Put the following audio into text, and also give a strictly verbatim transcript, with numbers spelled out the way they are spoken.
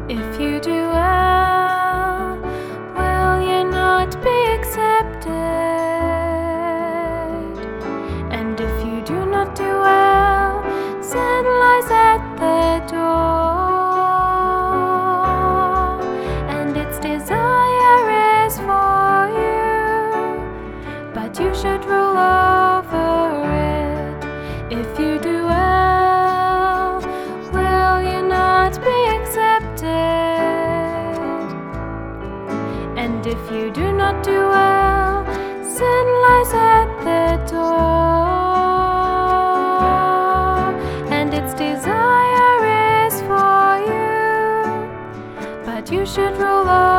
If you do well, will you not be accepted? And if you do not do well, sin lies at the door, and its desire is for you, but you should rule over it. If you do well, will you not be accepted? And if you do not do well, sin lies at the door, and its desire is for you, but you should rule over